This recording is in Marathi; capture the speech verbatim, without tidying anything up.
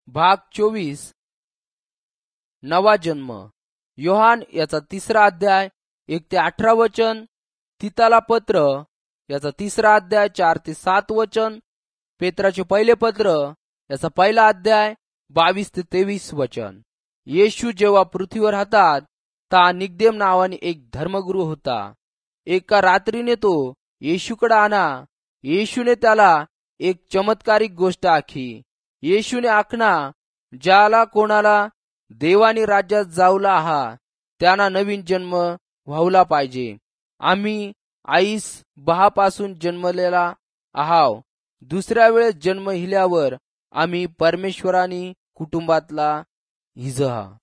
भाग चोवीस नवा जन्म. योहान याचा तिसरा अध्याय एक ते अठरा वचन. तिताला पत्र याचा तिसरा अध्याय चार ते सात वचन. पेत्राचे पहिले पत्र याचा पहिला अध्याय बावीस ते तेवीस वचन. येशू जेव्हा पृथ्वीवर होता ता निकदेम नावाने एक धर्मगुरू होता. एका रात्रीने तो येशूकडे आला. येशूने त्याला एक चमत्कारिक गोष्ट आखी. येशूने आखना, ज्याला कोणाला देवानी राज्यात जावला आहा त्यांना नवीन जन्म व्हावला पाहिजे. आम्ही आईस बहापासून जन्मलेला आहाव. दुसऱ्या वेळेस जन्म हिल्यावर आम्ही परमेश्वरानी कुटुंबातला हिज हा.